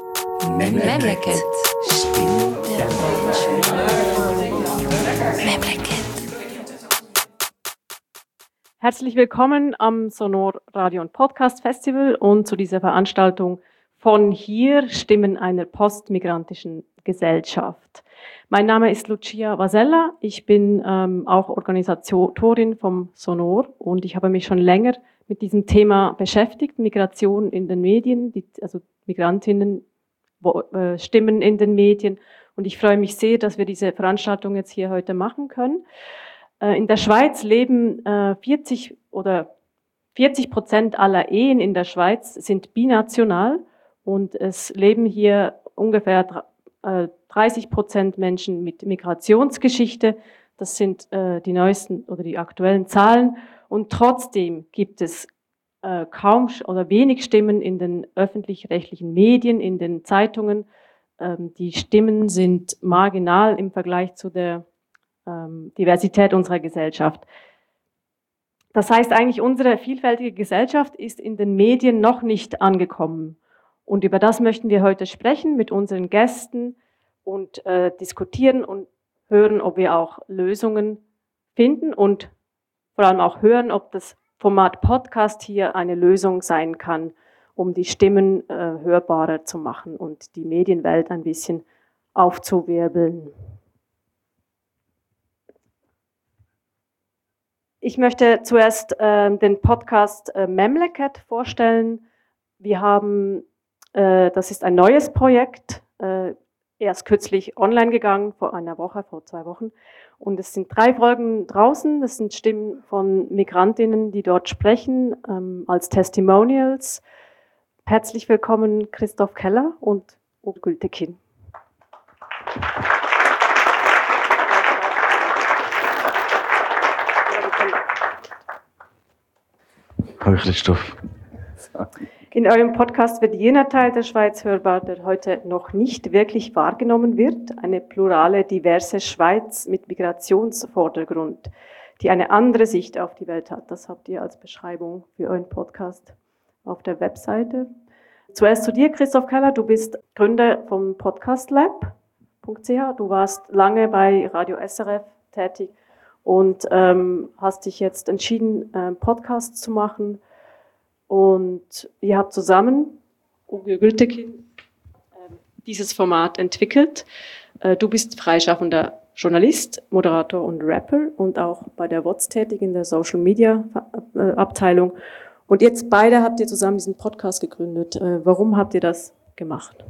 Memleket. Stimmen der Menschen. Memleket. Herzlich willkommen am Sonor Radio und Podcast Festival und zu dieser Veranstaltung von hier Stimmen einer postmigrantischen Gesellschaft. Mein Name ist Lucia Vasella, ich bin auch Organisatorin vom Sonor und ich habe mich schon länger mit diesem Thema beschäftigt, Migration in den Medien, also Migrantinnen, Stimmen in den Medien, und ich freue mich sehr, dass wir diese Veranstaltung jetzt hier heute machen können. In der Schweiz leben 40% aller Ehen in der Schweiz sind binational und es leben hier ungefähr 30% Menschen mit Migrationsgeschichte. Das sind die neuesten oder die aktuellen Zahlen. Und trotzdem gibt es kaum oder wenig Stimmen in den öffentlich-rechtlichen Medien, in den Zeitungen. Die Stimmen sind marginal im Vergleich zu der Diversität unserer Gesellschaft. Das heißt eigentlich, unsere vielfältige Gesellschaft ist in den Medien noch nicht angekommen. Und über das möchten wir heute sprechen mit unseren Gästen und diskutieren und hören, ob wir auch Lösungen finden und vor allem auch hören, ob das Format Podcast hier eine Lösung sein kann, um die Stimmen hörbarer zu machen und die Medienwelt ein bisschen aufzuwirbeln. Ich möchte zuerst den Podcast Memleket vorstellen. Wir haben, das ist ein neues Projekt, erst kürzlich online gegangen, vor 2 Wochen. Und es sind 3 Folgen draußen. Das sind Stimmen von Migrantinnen, die dort sprechen, als Testimonials. Herzlich willkommen Christoph Keller und Uwe Gültekin. Hallo Christoph. In eurem Podcast wird jener Teil der Schweiz hörbar, der heute noch nicht wirklich wahrgenommen wird. Eine plurale, diverse Schweiz mit Migrationsvordergrund, die eine andere Sicht auf die Welt hat. Das habt ihr als Beschreibung für euren Podcast auf der Webseite. Zuerst zu dir, Christoph Keller. Du bist Gründer vom podcastlab.ch. Du warst lange bei Radio SRF tätig und hast dich jetzt entschieden, Podcasts zu machen. Und ihr habt zusammen, Uwe Gültekin, dieses Format entwickelt. Du bist freischaffender Journalist, Moderator und Rapper und auch bei der WOTS tätig in der Social Media Abteilung. Und jetzt beide habt ihr zusammen diesen Podcast gegründet. Warum habt ihr das gemacht?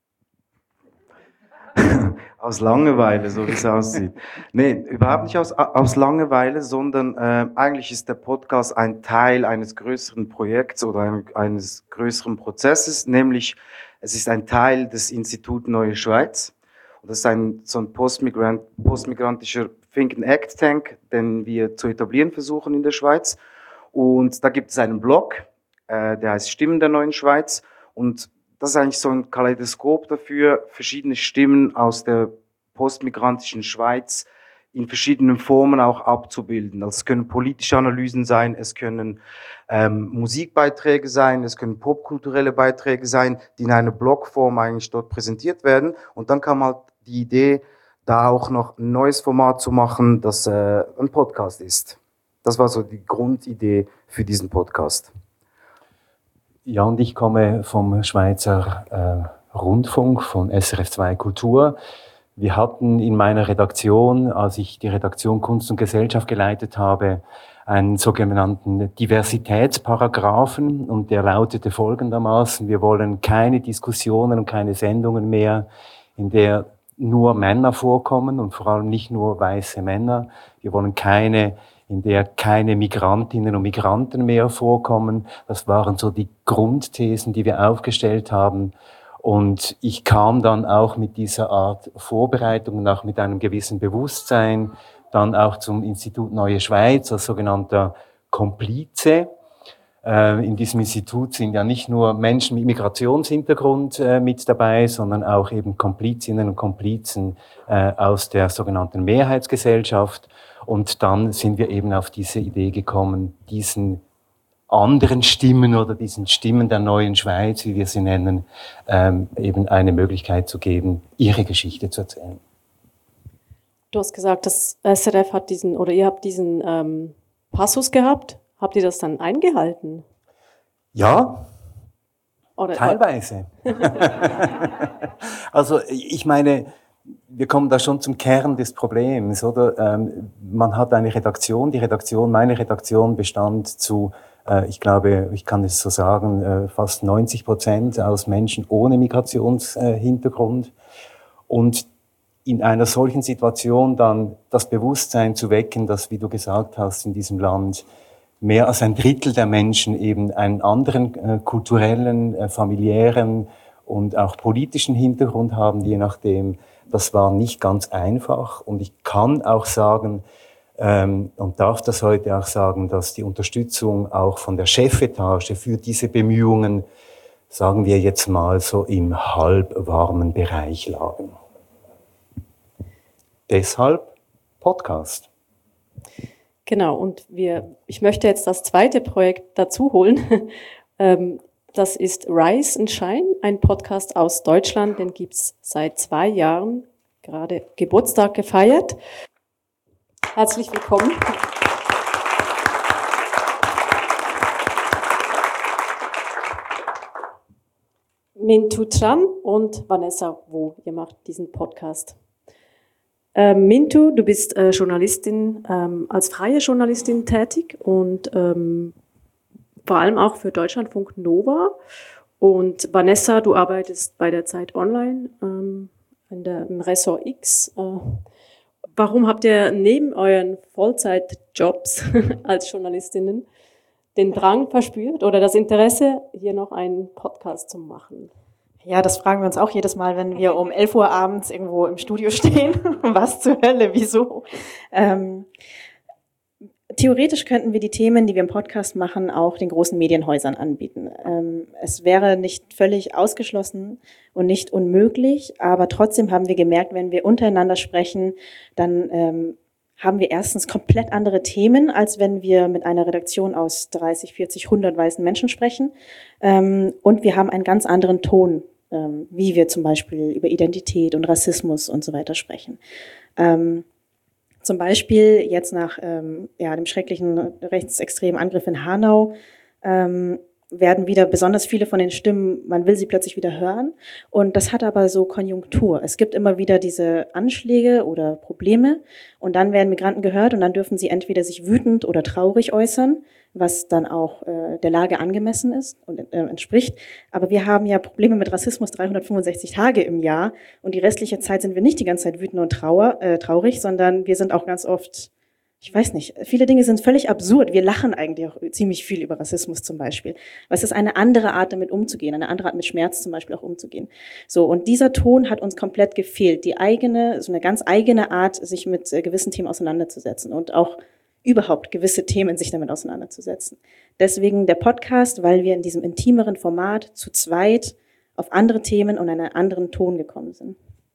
Aus Langeweile, so wie es aussieht. Nee, überhaupt nicht aus Langeweile, sondern eigentlich ist der Podcast ein Teil eines größeren Projekts oder eines größeren Prozesses, nämlich es ist ein Teil des Institut Neue Schweiz. Und das ist so ein postmigrantischer Think and Act Tank, den wir zu etablieren versuchen in der Schweiz. Und da gibt es einen Blog, der heißt Stimmen der Neuen Schweiz. Und das ist eigentlich so ein Kaleidoskop dafür, verschiedene Stimmen aus der postmigrantischen Schweiz in verschiedenen Formen auch abzubilden. Also es können politische Analysen sein, es können Musikbeiträge sein, es können popkulturelle Beiträge sein, die in einer Blogform eigentlich dort präsentiert werden. Und dann kam halt die Idee, da auch noch ein neues Format zu machen, das ein Podcast ist. Das war so die Grundidee für diesen Podcast. Ja, und ich komme vom Schweizer Rundfunk, von SRF 2 Kultur. Wir hatten in meiner Redaktion, als ich die Redaktion Kunst und Gesellschaft geleitet habe, einen sogenannten Diversitätsparagraphen, und der lautete folgendermaßen: Wir wollen keine Diskussionen und keine Sendungen mehr, in der nur Männer vorkommen und vor allem nicht nur weiße Männer. Wir wollen in der keine Migrantinnen und Migranten mehr vorkommen. Das waren so die Grundthesen, die wir aufgestellt haben. Und ich kam dann auch mit dieser Art Vorbereitung und auch mit einem gewissen Bewusstsein dann auch zum Institut Neue Schweiz als sogenannter Komplize. In diesem Institut sind ja nicht nur Menschen mit Migrationshintergrund mit dabei, sondern auch eben Komplizinnen und Komplizen aus der sogenannten Mehrheitsgesellschaft. Und dann sind wir eben auf diese Idee gekommen, diesen anderen Stimmen oder diesen Stimmen der neuen Schweiz, wie wir sie nennen, eben eine Möglichkeit zu geben, ihre Geschichte zu erzählen. Du hast gesagt, das SRF hat ihr habt diesen Passus gehabt. Habt ihr das dann eingehalten? Ja, Oder, teilweise. Also ich meine, wir kommen da schon zum Kern des Problems, oder? Man hat eine Redaktion, meine Redaktion bestand zu, ich glaube, ich kann es so sagen, fast 90% aus Menschen ohne Migrationshintergrund. Und in einer solchen Situation dann das Bewusstsein zu wecken, dass, wie du gesagt hast, in diesem Land mehr als ein Drittel der Menschen eben einen anderen kulturellen, familiären und auch politischen Hintergrund haben, je nachdem. Das war nicht ganz einfach. Und ich kann auch sagen, und darf das heute auch sagen, dass die Unterstützung auch von der Chefetage für diese Bemühungen, sagen wir jetzt mal, so im halbwarmen Bereich lagen. Deshalb Podcast. Genau, und ich möchte jetzt das zweite Projekt dazu holen. Das ist Rise and Shine, ein Podcast aus Deutschland, den gibt's seit 2 Jahren, gerade Geburtstag gefeiert. Herzlich willkommen. Mintu Tran und Vanessa Wu, ihr macht diesen Podcast. Mintu, du bist Journalistin, als freie Journalistin tätig und vor allem auch für Deutschlandfunk Nova. Und Vanessa, du arbeitest bei der Zeit Online im Ressort X. Warum habt ihr neben euren Vollzeitjobs als Journalistinnen den Drang verspürt oder das Interesse, hier noch einen Podcast zu machen? Ja, das fragen wir uns auch jedes Mal, wenn wir um 11 Uhr abends irgendwo im Studio stehen. Was zur Hölle, wieso? Theoretisch könnten wir die Themen, die wir im Podcast machen, auch den großen Medienhäusern anbieten. Es wäre nicht völlig ausgeschlossen und nicht unmöglich, aber trotzdem haben wir gemerkt, wenn wir untereinander sprechen, dann haben wir erstens komplett andere Themen, als wenn wir mit einer Redaktion aus 30, 40, 100 weißen Menschen sprechen. Und wir haben einen ganz anderen Ton, wie wir zum Beispiel über Identität und Rassismus und so weiter sprechen. Zum Beispiel jetzt nach dem schrecklichen rechtsextremen Angriff in Hanau werden wieder besonders viele von den Stimmen, man will sie plötzlich wieder hören. Und das hat aber so Konjunktur. Es gibt immer wieder diese Anschläge oder Probleme und dann werden Migranten gehört und dann dürfen sie entweder sich wütend oder traurig äußern, was dann auch der Lage angemessen ist und entspricht. Aber wir haben ja Probleme mit Rassismus 365 Tage im Jahr und die restliche Zeit sind wir nicht die ganze Zeit wütend und traurig, sondern wir sind auch ganz oft, ich weiß nicht, viele Dinge sind völlig absurd. Wir lachen eigentlich auch ziemlich viel über Rassismus zum Beispiel. Aber es ist eine andere Art, damit umzugehen, eine andere Art, mit Schmerz zum Beispiel auch umzugehen. So, und dieser Ton hat uns komplett gefehlt. So eine ganz eigene Art, sich mit gewissen Themen auseinanderzusetzen und auch überhaupt gewisse Themen sich damit auseinanderzusetzen. Deswegen der Podcast, weil wir in diesem intimeren Format zu zweit auf andere Themen und einen anderen Ton gekommen sind.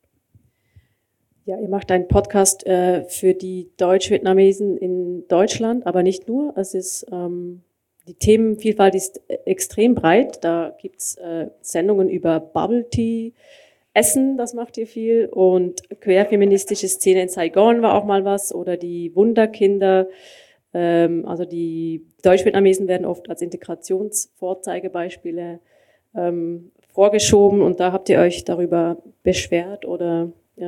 Ja, ihr macht einen Podcast für die Deutsch-Vietnamesen in Deutschland, aber nicht nur. Es ist die Themenvielfalt ist extrem breit. Da gibt's Sendungen über Bubble Tea, Essen, das macht ihr viel, und queerfeministische Szene in Saigon war auch mal was, oder die Wunderkinder. Also die Deutsch-Vietnamesen werden oft als Integrationsvorzeigebeispiele vorgeschoben, und da habt ihr euch darüber beschwert oder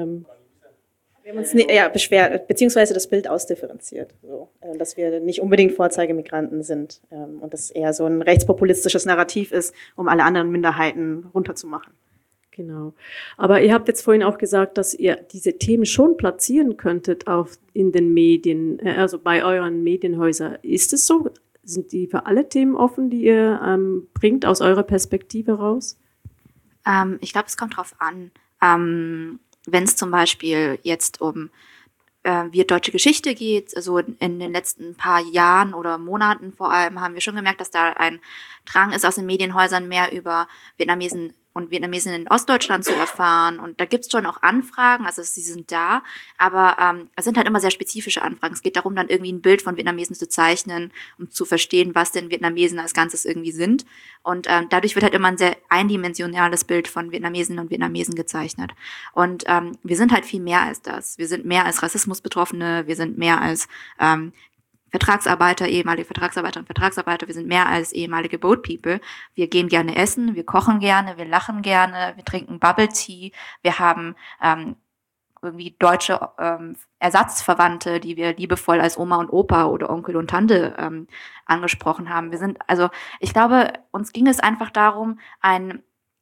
wir haben uns beschwert, beziehungsweise das Bild ausdifferenziert, so, dass wir nicht unbedingt Vorzeigemigranten sind und das eher so ein rechtspopulistisches Narrativ ist, um alle anderen Minderheiten runterzumachen. Genau. Aber ihr habt jetzt vorhin auch gesagt, dass ihr diese Themen schon platzieren könntet in den Medien, also bei euren Medienhäusern. Ist es so? Sind die für alle Themen offen, die ihr bringt aus eurer Perspektive raus? Ich glaube, es kommt drauf an. Wenn es zum Beispiel jetzt um deutsche Geschichte geht, also in den letzten paar Jahren oder Monaten vor allem, haben wir schon gemerkt, dass da ein Drang ist aus den Medienhäusern, mehr über Vietnamesen und Vietnamesen in Ostdeutschland zu erfahren. Und da gibt's schon auch Anfragen, also sie sind da, aber es sind halt immer sehr spezifische Anfragen. Es geht darum, dann irgendwie ein Bild von Vietnamesen zu zeichnen, um zu verstehen, was denn Vietnamesen als Ganzes irgendwie sind. Und dadurch wird halt immer ein sehr eindimensionales Bild von Vietnamesinnen und Vietnamesen gezeichnet. Und wir sind halt viel mehr als das. Wir sind mehr als Rassismusbetroffene, wir sind mehr als Vertragsarbeiter, ehemalige Vertragsarbeiterinnen und Vertragsarbeiter, wir sind mehr als ehemalige Boat People. Wir gehen gerne essen, wir kochen gerne, wir lachen gerne, wir trinken Bubble Tea, wir haben irgendwie deutsche Ersatzverwandte, die wir liebevoll als Oma und Opa oder Onkel und Tante angesprochen haben. Ich glaube, uns ging es einfach darum, ein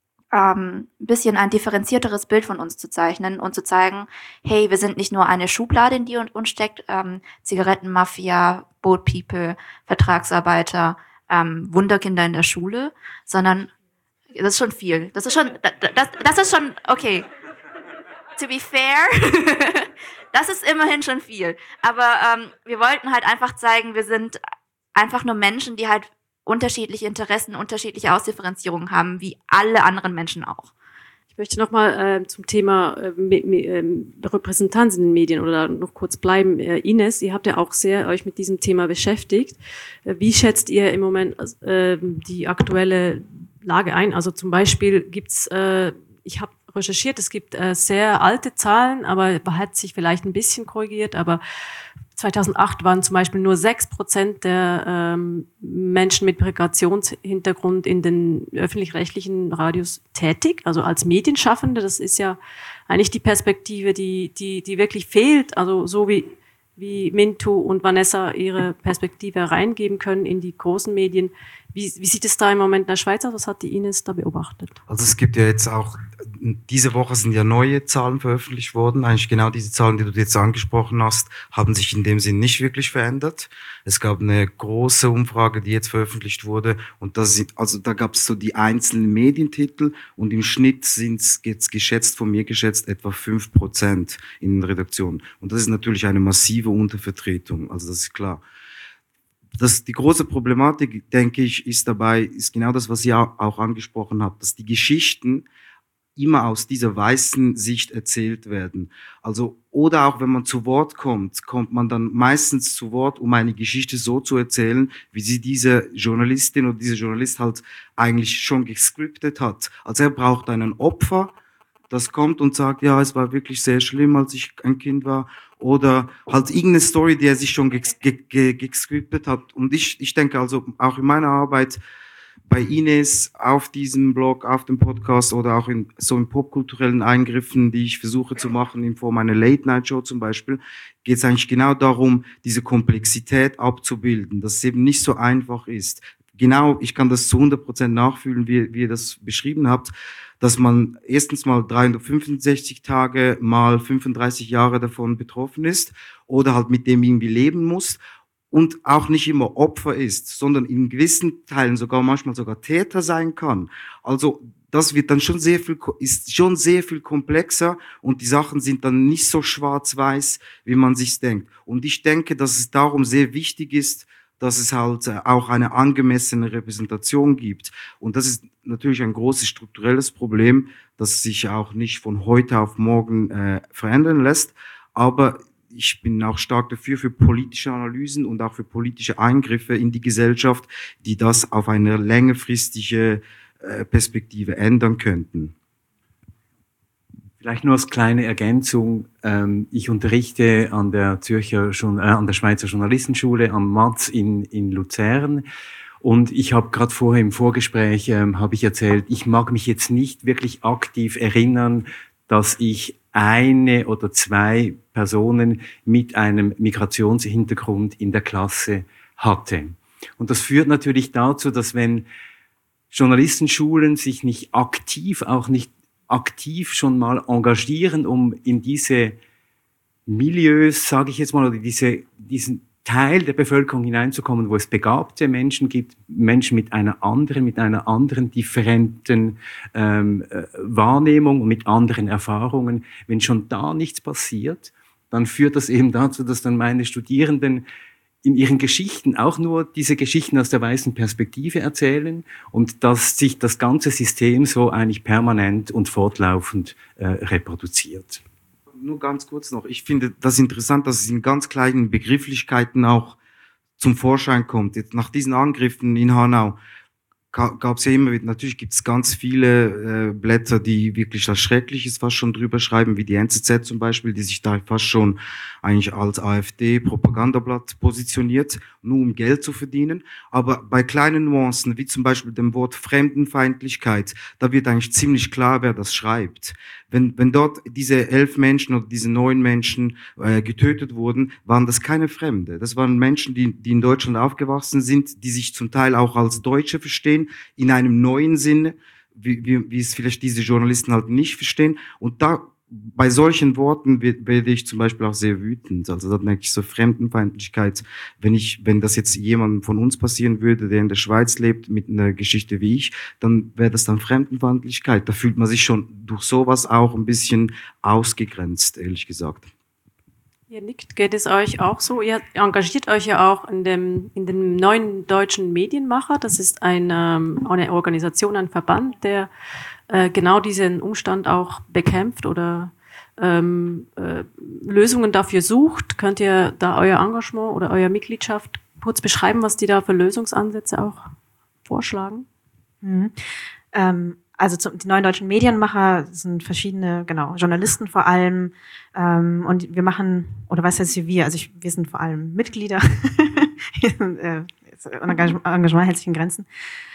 bisschen ein differenzierteres Bild von uns zu zeichnen und zu zeigen, hey, wir sind nicht nur eine Schublade, in die uns steckt, Zigarettenmafia, Boat People, Vertragsarbeiter, Wunderkinder in der Schule, sondern das ist schon viel. Das ist schon, okay. To be fair, das ist immerhin schon viel. Aber wir wollten halt einfach zeigen, wir sind einfach nur Menschen, die halt unterschiedliche Interessen, unterschiedliche Ausdifferenzierungen haben, wie alle anderen Menschen auch. Ich möchte nochmal zum Thema Repräsentanz in den Medien oder noch kurz bleiben. Ines, ihr habt ja auch sehr euch mit diesem Thema beschäftigt. Wie schätzt ihr im Moment die aktuelle Lage ein? Also zum Beispiel gibt's, ich habe recherchiert, es gibt sehr alte Zahlen, aber hat sich vielleicht ein bisschen korrigiert, aber 2008 waren zum Beispiel nur 6% der Menschen mit Migrationshintergrund in den öffentlich-rechtlichen Radios tätig, also als Medienschaffende. Das ist ja eigentlich die Perspektive, die wirklich fehlt, also so wie Mintu und Vanessa ihre Perspektive reingeben können in die großen Medien. Wie sieht es da im Moment in der Schweiz aus? Was hat die Ines da beobachtet? Also es gibt ja jetzt auch, diese Woche sind ja neue Zahlen veröffentlicht worden. Eigentlich genau diese Zahlen, die du jetzt angesprochen hast, haben sich in dem Sinn nicht wirklich verändert. Es gab eine große Umfrage, die jetzt veröffentlicht wurde. Und da gab es so die einzelnen Medientitel und im Schnitt sind es jetzt von mir geschätzt, etwa 5% in den Redaktionen. Und das ist natürlich eine massive Untervertretung. Also das ist klar. Die große Problematik, denke ich, ist genau das, was ihr auch angesprochen habt, dass die Geschichten immer aus dieser weißen Sicht erzählt werden. Also, oder auch wenn man zu Wort kommt man dann meistens zu Wort, um eine Geschichte so zu erzählen, wie sie diese Journalistin oder dieser Journalist halt eigentlich schon gescriptet hat. Also er braucht einen Opfer, das kommt und sagt, ja, es war wirklich sehr schlimm, als ich ein Kind war. Oder halt irgendeine Story, die er sich schon gescriptet hat. Und ich denke also auch in meiner Arbeit bei Ines auf diesem Blog, auf dem Podcast oder auch in popkulturellen Eingriffen, die ich versuche zu machen in Form einer Late-Night-Show zum Beispiel, geht es eigentlich genau darum, diese Komplexität abzubilden, dass es eben nicht so einfach ist. Genau, ich kann das zu 100% nachfühlen, wie ihr das beschrieben habt, dass man erstens mal 365 Tage mal 35 Jahre davon betroffen ist oder halt mit dem irgendwie leben muss und auch nicht immer Opfer ist, sondern in gewissen Teilen manchmal sogar Täter sein kann. Also das wird dann ist schon sehr viel komplexer und die Sachen sind dann nicht so schwarz-weiß, wie man sich denkt. Und ich denke, dass es darum sehr wichtig ist, dass es halt auch eine angemessene Repräsentation gibt. Und das ist natürlich ein großes strukturelles Problem, das sich auch nicht von heute auf morgen verändern lässt. Aber ich bin auch stark dafür, für politische Analysen und auch für politische Eingriffe in die Gesellschaft, die das auf eine längerfristige Perspektive ändern könnten. Vielleicht nur als kleine Ergänzung. Ich unterrichte an der Schweizer Journalistenschule am MAZ in Luzern. Und ich habe gerade vorher im Vorgespräch habe ich erzählt, ich mag mich jetzt nicht wirklich aktiv erinnern, dass ich eine oder zwei Personen mit einem Migrationshintergrund in der Klasse hatte. Und das führt natürlich dazu, dass wenn Journalistenschulen sich nicht aktiv schon mal engagieren, um in diese Milieus, sage ich jetzt mal, oder diesen Teil der Bevölkerung hineinzukommen, wo es begabte Menschen gibt, Menschen mit einer anderen differenten Wahrnehmung und mit anderen Erfahrungen. Wenn schon da nichts passiert, dann führt das eben dazu, dass dann meine Studierenden in ihren Geschichten auch nur diese Geschichten aus der weißen Perspektive erzählen und dass sich das ganze System so eigentlich permanent und fortlaufend reproduziert. Nur ganz kurz noch. Ich finde das interessant, dass es in ganz kleinen Begrifflichkeiten auch zum Vorschein kommt. Jetzt nach diesen Angriffen in Hanau gab es ja immer wieder, natürlich gibt es ganz viele Blätter, die wirklich das Schreckliches fast schon drüber schreiben, wie die NZZ zum Beispiel, die sich da fast schon eigentlich als AfD-Propagandablatt positioniert, nur um Geld zu verdienen. Aber bei kleinen Nuancen, wie zum Beispiel dem Wort Fremdenfeindlichkeit, da wird eigentlich ziemlich klar, wer das schreibt. Wenn dort diese 11 Menschen oder diese 9 Menschen getötet wurden, waren das keine Fremde. Das waren Menschen, die in Deutschland aufgewachsen sind, die sich zum Teil auch als Deutsche verstehen, in einem neuen Sinne, wie es vielleicht diese Journalisten halt nicht verstehen. Und da bei solchen Worten werde ich zum Beispiel auch sehr wütend. Also da merke ich so Fremdenfeindlichkeit. Wenn das jetzt jemandem von uns passieren würde, der in der Schweiz lebt, mit einer Geschichte wie ich, dann wäre das dann Fremdenfeindlichkeit. Da fühlt man sich schon durch sowas auch ein bisschen ausgegrenzt, ehrlich gesagt. Ihr nickt, geht es euch auch so? Ihr engagiert euch ja auch in dem neuen deutschen Medienmacher. Das ist eine Organisation, ein Verband, der genau diesen Umstand auch bekämpft oder Lösungen dafür sucht. Könnt ihr da euer Engagement oder eure Mitgliedschaft kurz beschreiben, was die da für Lösungsansätze auch vorschlagen? Also die neuen deutschen Medienmacher sind verschiedene, genau, Journalisten vor allem. Und wir machen, oder was heißt wir? Also wir sind vor allem Mitglieder. Engagement hält sich in Grenzen.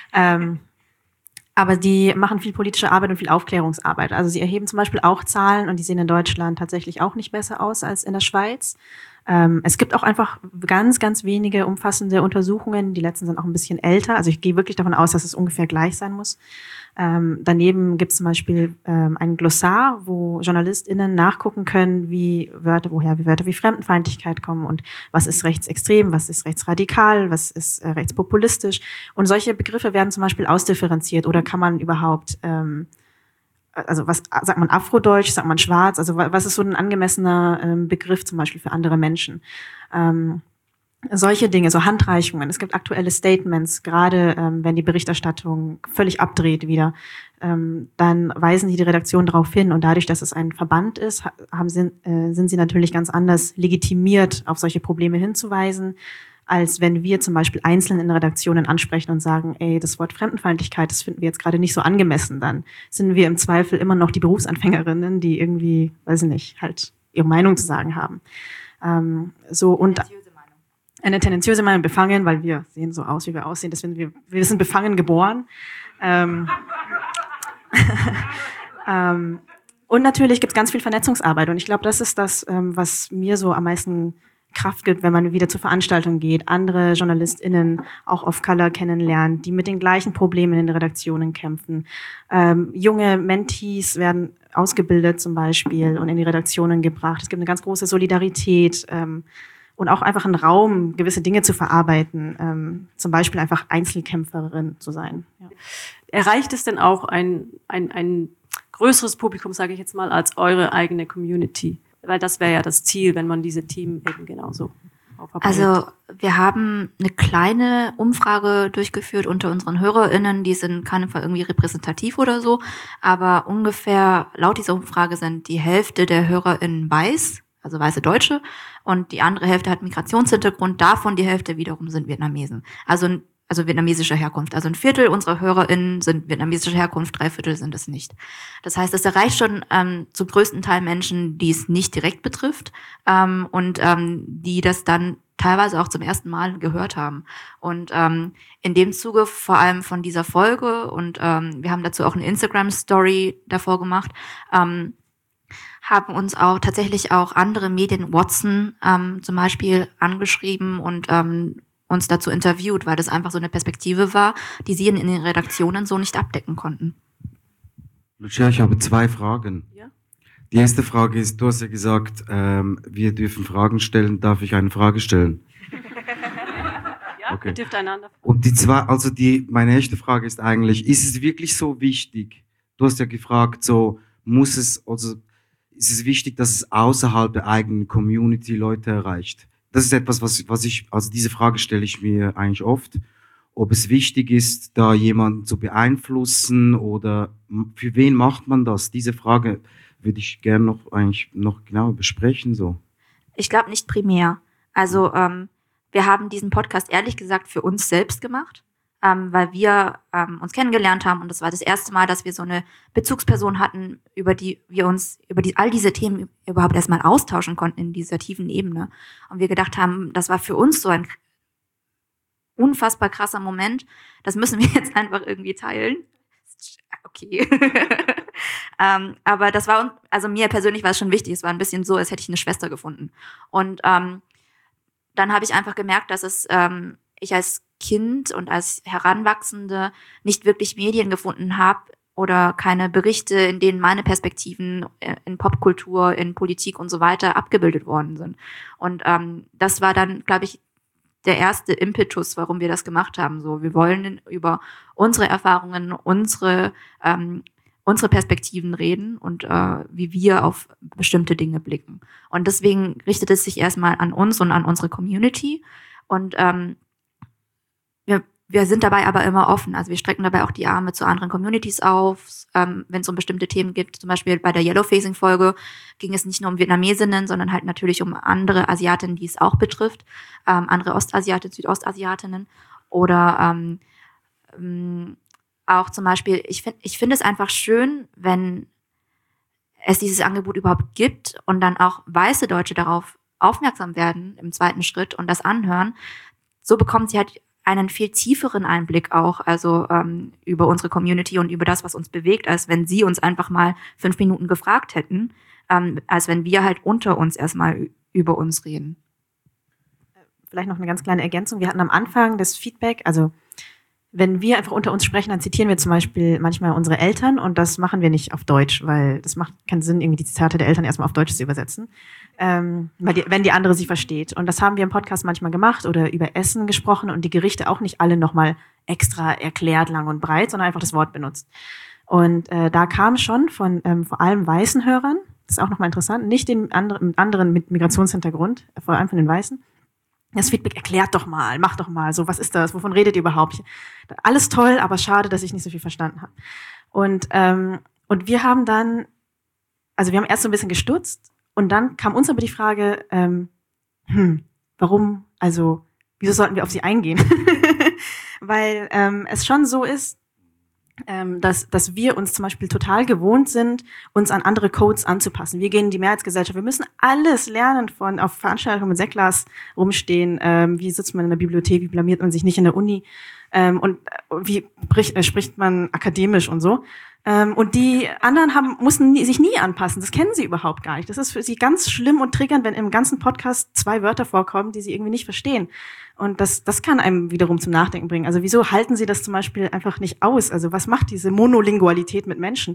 Aber die machen viel politische Arbeit und viel Aufklärungsarbeit. Also sie erheben zum Beispiel auch Zahlen und die sehen in Deutschland tatsächlich auch nicht besser aus als in der Schweiz. Es gibt auch einfach ganz, ganz wenige umfassende Untersuchungen. Die letzten sind auch ein bisschen älter. Also ich gehe wirklich davon aus, dass es ungefähr gleich sein muss. Daneben gibt es zum Beispiel ein Glossar, wo JournalistInnen nachgucken können, woher Wörter wie Fremdenfeindlichkeit kommen und was ist rechtsextrem, was ist rechtsradikal, was ist rechtspopulistisch. Und solche Begriffe werden zum Beispiel ausdifferenziert oder kann man überhaupt, also was sagt man Afrodeutsch, sagt man Schwarz, also was ist so ein angemessener Begriff zum Beispiel für andere Menschen. Solche Dinge, so Handreichungen. Es gibt aktuelle Statements, gerade wenn die Berichterstattung völlig abdreht wieder, dann weisen die Redaktion darauf hin und dadurch, dass es ein Verband ist, sind sie natürlich ganz anders legitimiert, auf solche Probleme hinzuweisen, als wenn wir zum Beispiel einzeln in Redaktionen ansprechen und sagen, ey, das Wort Fremdenfeindlichkeit, das finden wir jetzt gerade nicht so angemessen. Dann sind wir im Zweifel immer noch die Berufsanfängerinnen, die irgendwie, weiß ich nicht, halt ihre Meinung zu sagen haben. Eine tendenziöse Meinung, befangen, weil wir sehen so aus, wie wir aussehen. Deswegen wir sind befangen geboren. Und natürlich gibt es ganz viel Vernetzungsarbeit. Und ich glaube, das ist das, was mir so am meisten Kraft gibt, wenn man wieder zur Veranstaltung geht, andere JournalistInnen auch of Color kennenlernt, die mit den gleichen Problemen in den Redaktionen kämpfen. Junge Mentees werden ausgebildet zum Beispiel und in die Redaktionen gebracht. Es gibt eine ganz große Solidarität, und auch einfach einen Raum, gewisse Dinge zu verarbeiten, zum Beispiel einfach Einzelkämpferin zu sein. Ja. Erreicht es denn auch ein größeres Publikum, sage ich jetzt mal, als eure eigene Community? Weil das wäre ja das Ziel, wenn man diese Themen eben genauso aufarbeitet. Also wir haben eine kleine Umfrage durchgeführt unter unseren HörerInnen, die sind keinem Fall irgendwie repräsentativ oder so, aber ungefähr laut dieser Umfrage sind die Hälfte der HörerInnen weiß, also weiße Deutsche, und die andere Hälfte hat Migrationshintergrund, davon die Hälfte wiederum sind Vietnamesen. Also vietnamesischer Herkunft. Also 1/4 unserer HörerInnen sind vietnamesischer Herkunft, 3/4 sind es nicht. Das heißt, es erreicht schon zum größten Teil Menschen, die es nicht direkt betrifft, und die das dann teilweise auch zum ersten Mal gehört haben. Und in dem Zuge vor allem von dieser Folge, und wir haben dazu auch eine Instagram-Story davor gemacht, haben uns auch tatsächlich auch andere Medien, Watson zum Beispiel, angeschrieben und uns dazu interviewt, weil das einfach so eine Perspektive war, die sie in den Redaktionen so nicht abdecken konnten. Lucia, ich habe 2 Fragen. Ja? Die erste Frage ist, du hast ja gesagt, wir dürfen Fragen stellen. Darf ich eine Frage stellen? Ja, okay. Ihr dürft einander. Und meine erste Frage ist eigentlich, ist es wirklich so wichtig? Du hast ja gefragt, ist es wichtig, dass es außerhalb der eigenen Community Leute erreicht? das ist etwas, also diese Frage stelle ich mir eigentlich oft, ob es wichtig ist, da jemanden zu beeinflussen oder für wen macht man das? Diese Frage würde ich gerne noch genauer besprechen, so. Ich glaube nicht primär. Also, wir haben diesen Podcast ehrlich gesagt für uns selbst gemacht, weil wir uns kennengelernt haben und das war das erste Mal, dass wir so eine Bezugsperson hatten, über die wir uns all diese Themen überhaupt erstmal austauschen konnten in dieser tiefen Ebene. Und wir gedacht haben, das war für uns so ein unfassbar krasser Moment. Das müssen wir jetzt einfach irgendwie teilen. Okay. Aber das war uns, also mir persönlich war es schon wichtig. Es war ein bisschen so, als hätte ich eine Schwester gefunden. Und dann habe ich einfach gemerkt, dass ich als Kind und als Heranwachsende nicht wirklich Medien gefunden habe oder keine Berichte, in denen meine Perspektiven in Popkultur, in Politik und so weiter abgebildet worden sind. Und das war dann, glaube ich, der erste Impetus, warum wir das gemacht haben. So, wir wollen über unsere Erfahrungen, unsere Perspektiven reden und wie wir auf bestimmte Dinge blicken. Und deswegen richtet es sich erstmal an uns und an unsere Community. Und wir sind dabei aber immer offen. Also wir strecken dabei auch die Arme zu anderen Communities auf, wenn es um bestimmte Themen geht. Zum Beispiel bei der Yellowfacing-Folge ging es nicht nur um Vietnamesinnen, sondern halt natürlich um andere Asiatinnen, die es auch betrifft. Andere Ostasiatinnen, Südostasiatinnen. Oder auch zum Beispiel, ich finde es einfach schön, wenn es dieses Angebot überhaupt gibt und dann auch weiße Deutsche darauf aufmerksam werden im zweiten Schritt und das anhören. So bekommt sie halt einen viel tieferen Einblick auch, also über unsere Community und über das, was uns bewegt, als wenn sie uns einfach mal 5 Minuten gefragt hätten, als wenn wir halt unter uns erstmal über uns reden. Vielleicht noch eine ganz kleine Ergänzung. Wir hatten am Anfang das Feedback, also wenn wir einfach unter uns sprechen, dann zitieren wir zum Beispiel manchmal unsere Eltern und das machen wir nicht auf Deutsch, weil das macht keinen Sinn, irgendwie die Zitate der Eltern erstmal auf Deutsch zu übersetzen, wenn die andere sie versteht. Und das haben wir im Podcast manchmal gemacht oder über Essen gesprochen und die Gerichte auch nicht alle nochmal extra erklärt, lang und breit, sondern einfach das Wort benutzt. Und da kam schon von vor allem weißen Hörern, das ist auch nochmal interessant, nicht den anderen mit Migrationshintergrund, vor allem von den Weißen, das Feedback, erklärt doch mal, macht doch mal, so, was ist das, wovon redet ihr überhaupt? Alles toll, aber schade, dass ich nicht so viel verstanden habe. Und wir haben dann, also wir haben erst so ein bisschen gestutzt und dann kam uns aber die Frage, warum, also, wieso sollten wir auf sie eingehen? Weil es schon so ist, dass wir uns zum Beispiel total gewohnt sind, uns an andere Codes anzupassen. Wir gehen in die Mehrheitsgesellschaft. Wir müssen alles lernen von auf Veranstaltungen mit Sektglas rumstehen. Wie sitzt man in der Bibliothek? Wie blamiert man sich nicht in der Uni? Und wie spricht man akademisch und so? Und die anderen mussten sich nie anpassen. Das kennen sie überhaupt gar nicht. Das ist für sie ganz schlimm und triggernd, wenn im ganzen Podcast 2 Wörter vorkommen, die sie irgendwie nicht verstehen. Und das kann einem wiederum zum Nachdenken bringen. Also wieso halten sie das zum Beispiel einfach nicht aus? Also was macht diese Monolingualität mit Menschen?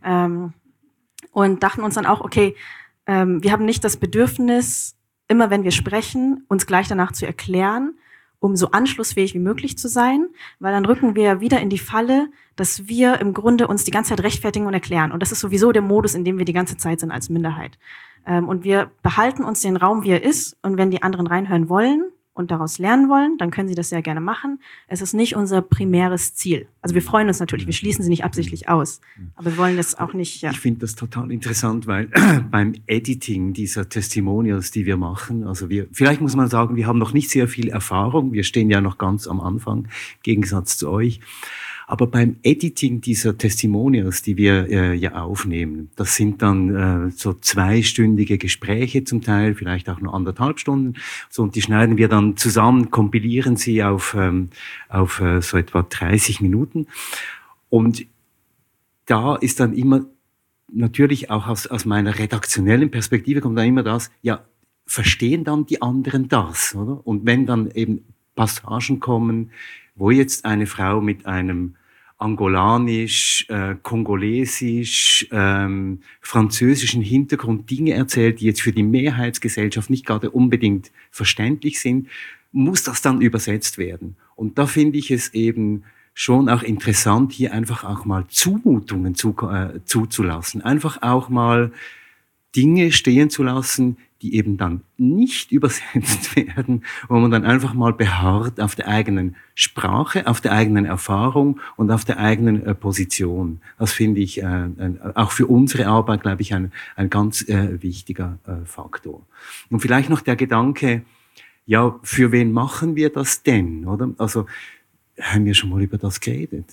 Und dachten uns dann auch, okay, wir haben nicht das Bedürfnis, immer wenn wir sprechen, uns gleich danach zu erklären, um so anschlussfähig wie möglich zu sein, weil dann rücken wir wieder in die Falle, dass wir im Grunde uns die ganze Zeit rechtfertigen und erklären. Und das ist sowieso der Modus, in dem wir die ganze Zeit sind als Minderheit. Und wir behalten uns den Raum, wie er ist. Und wenn die anderen reinhören wollen und daraus lernen wollen, dann können sie das sehr gerne machen. Es ist nicht unser primäres Ziel. Also wir freuen uns natürlich, wir schließen sie nicht absichtlich aus. Aber wir wollen das auch nicht, ja. Ich finde das total interessant, weil beim Editing dieser Testimonials, die wir machen, also vielleicht muss man sagen, wir haben noch nicht sehr viel Erfahrung. Wir stehen ja noch ganz am Anfang, im Gegensatz zu euch. Aber beim Editing dieser Testimonials, die wir ja aufnehmen, das sind dann so 2-stündige Gespräche zum Teil, vielleicht auch nur 1,5 Stunden. So, und die schneiden wir dann zusammen, kompilieren sie auf so etwa 30 Minuten. Und da ist dann immer, natürlich auch aus meiner redaktionellen Perspektive kommt dann immer das, ja, verstehen dann die anderen das, oder? Und wenn dann eben Passagen kommen, wo jetzt eine Frau mit einem angolanisch, kongolesisch, französischen Hintergrund Dinge erzählt, die jetzt für die Mehrheitsgesellschaft nicht gerade unbedingt verständlich sind, muss das dann übersetzt werden. Und da finde ich es eben schon auch interessant, hier einfach auch mal Zumutungen zuzulassen. Einfach auch mal Dinge stehen zu lassen, die eben dann nicht übersetzt werden, wo man dann einfach mal beharrt auf der eigenen Sprache, auf der eigenen Erfahrung und auf der eigenen Position. Das finde ich auch für unsere Arbeit, glaube ich, ein ganz wichtiger Faktor. Und vielleicht noch der Gedanke, ja, für wen machen wir das denn, oder? Also, haben wir schon mal über das geredet?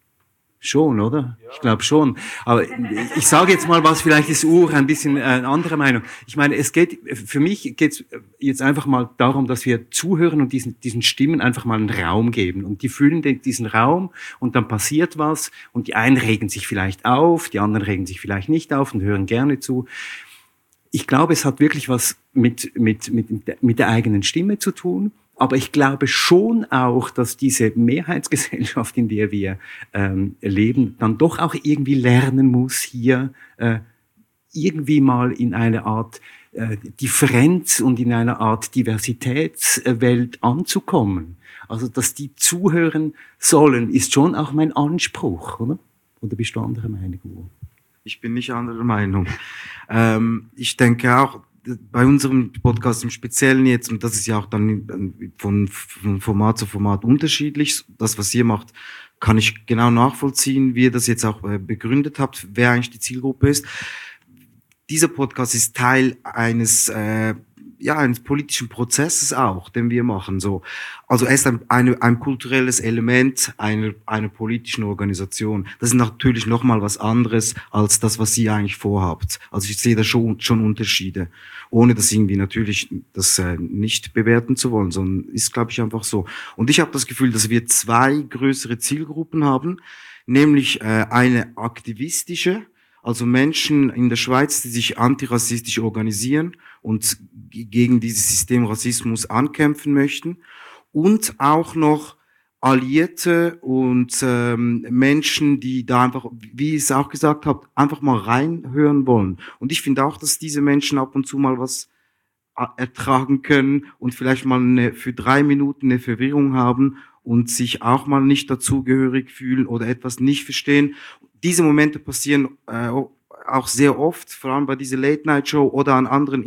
Schon, oder? Ja. Ich glaube schon. Aber ich sage jetzt mal was, vielleicht ist Uhr ein bisschen eine andere Meinung. Ich meine, für mich geht es jetzt einfach mal darum, dass wir zuhören und diesen Stimmen einfach mal einen Raum geben. Und die füllen diesen Raum und dann passiert was und die einen regen sich vielleicht auf, die anderen regen sich vielleicht nicht auf und hören gerne zu. Ich glaube, es hat wirklich was mit der eigenen Stimme zu tun. Aber ich glaube schon auch, dass diese Mehrheitsgesellschaft, in der wir leben, dann doch auch irgendwie lernen muss, hier irgendwie mal in eine Art Differenz und in einer Art Diversitätswelt anzukommen. Also, dass die zuhören sollen, ist schon auch mein Anspruch, oder? Oder bist du anderer Meinung? Ich bin nicht anderer Meinung. Ich denke auch, bei unserem Podcast im Speziellen jetzt, und das ist ja auch dann von Format zu Format unterschiedlich, das, was ihr macht, kann ich genau nachvollziehen, wie ihr das jetzt auch begründet habt, wer eigentlich die Zielgruppe ist. Dieser Podcast ist Teil eines politischen Prozesses auch, den wir machen. So, also er ist ein kulturelles Element einer politischen Organisation. Das ist natürlich noch mal was anderes als das, was ihr eigentlich vorhabt. Also ich sehe da schon Unterschiede, ohne das irgendwie natürlich das nicht bewerten zu wollen, sondern ist, glaube ich, einfach so. Und ich habe das Gefühl, dass wir zwei größere Zielgruppen haben, nämlich eine aktivistische, also Menschen in der Schweiz, die sich antirassistisch organisieren und gegen dieses System Rassismus ankämpfen möchten, und auch noch Alliierte und Menschen, die da einfach, wie ich es auch gesagt habe, einfach mal reinhören wollen. Und ich finde auch, dass diese Menschen ab und zu mal was ertragen können und vielleicht mal für 3 Minuten eine Verwirrung haben und sich auch mal nicht dazugehörig fühlen oder etwas nicht verstehen. Diese Momente passieren auch sehr oft, vor allem bei dieser Late-Night-Show oder an anderen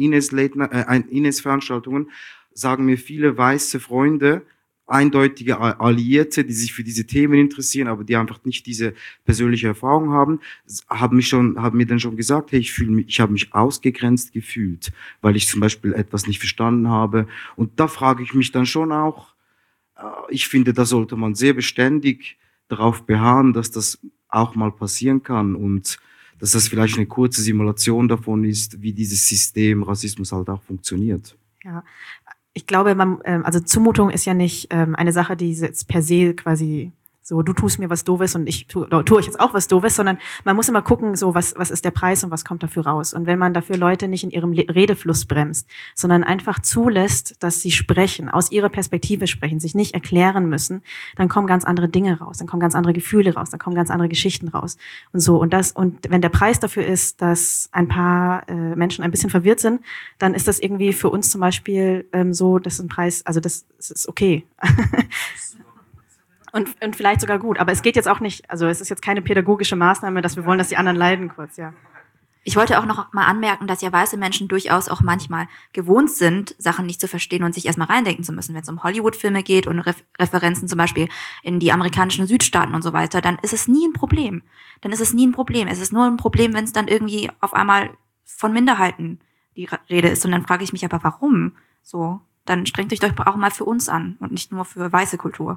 Ines-Veranstaltungen, sagen mir viele weiße Freunde, eindeutige Alliierte, die sich für diese Themen interessieren, aber die einfach nicht diese persönliche Erfahrung haben, haben mir dann schon gesagt, hey, ich habe mich ausgegrenzt gefühlt, weil ich zum Beispiel etwas nicht verstanden habe. Und da frage ich mich dann schon auch, ich finde, da sollte man sehr beständig darauf beharren, dass das auch mal passieren kann und dass das vielleicht eine kurze Simulation davon ist, wie dieses System Rassismus halt auch funktioniert. Ja, ich glaube, also Zumutung ist ja nicht eine Sache, die jetzt per se quasi so, du tust mir was Doofes und ich tue euch jetzt auch was Doofes, sondern man muss immer gucken, so was ist der Preis und was kommt dafür raus. Und wenn man dafür Leute nicht in ihrem Redefluss bremst, sondern einfach zulässt, dass sie sprechen, aus ihrer Perspektive sprechen, sich nicht erklären müssen, dann kommen ganz andere Dinge raus, dann kommen ganz andere Gefühle raus, dann kommen ganz andere Geschichten raus und so. Und wenn der Preis dafür ist, dass ein paar Menschen ein bisschen verwirrt sind, dann ist das irgendwie für uns zum Beispiel so, dass ein Preis, also das ist okay. Und vielleicht sogar gut. Aber es geht jetzt auch nicht, also es ist jetzt keine pädagogische Maßnahme, dass wir wollen, dass die anderen leiden kurz, ja. Ich wollte auch noch mal anmerken, dass ja weiße Menschen durchaus auch manchmal gewohnt sind, Sachen nicht zu verstehen und sich erstmal reindenken zu müssen. Wenn es um Hollywood-Filme geht und Referenzen zum Beispiel in die amerikanischen Südstaaten und so weiter, dann ist es nie ein Problem. Es ist nur ein Problem, wenn es dann irgendwie auf einmal von Minderheiten die Rede ist. Und dann frage ich mich aber, warum? So, dann strengt euch doch auch mal für uns an und nicht nur für weiße Kultur.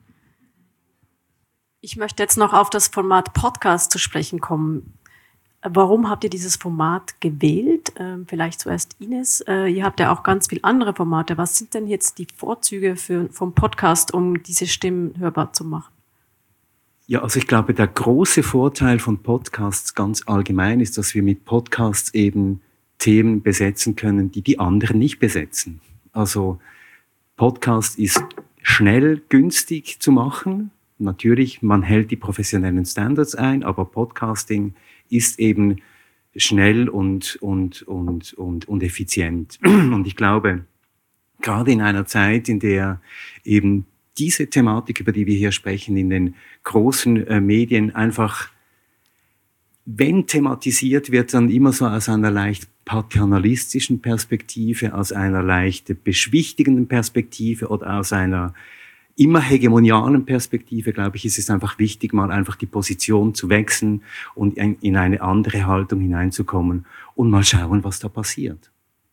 Ich möchte jetzt noch auf das Format Podcast zu sprechen kommen. Warum habt ihr dieses Format gewählt? Vielleicht zuerst Ines. Ihr habt ja auch ganz viele andere Formate. Was sind denn jetzt die Vorzüge vom Podcast, um diese Stimmen hörbar zu machen? Ja, also ich glaube, der große Vorteil von Podcasts ganz allgemein ist, dass wir mit Podcasts eben Themen besetzen können, die die anderen nicht besetzen. Also Podcast ist schnell, günstig zu machen. Natürlich, man hält die professionellen Standards ein, aber Podcasting ist eben schnell und effizient. Und ich glaube, gerade in einer Zeit, in der eben diese Thematik, über die wir hier sprechen, in den großen Medien einfach, wenn thematisiert wird, dann immer so aus einer leicht paternalistischen Perspektive, aus einer leicht beschwichtigenden Perspektive oder aus einer immer hegemonialen Perspektive, glaube ich, ist es einfach wichtig, mal einfach die Position zu wechseln und in eine andere Haltung hineinzukommen und mal schauen, was da passiert.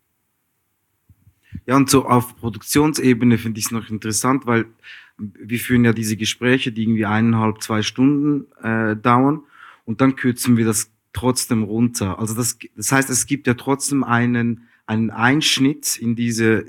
Ja, und so auf Produktionsebene finde ich es noch interessant, weil wir führen ja diese Gespräche, die irgendwie 1,5, 2 Stunden dauern, und dann kürzen wir das trotzdem runter. Also das heißt, es gibt ja trotzdem einen Einschnitt in diese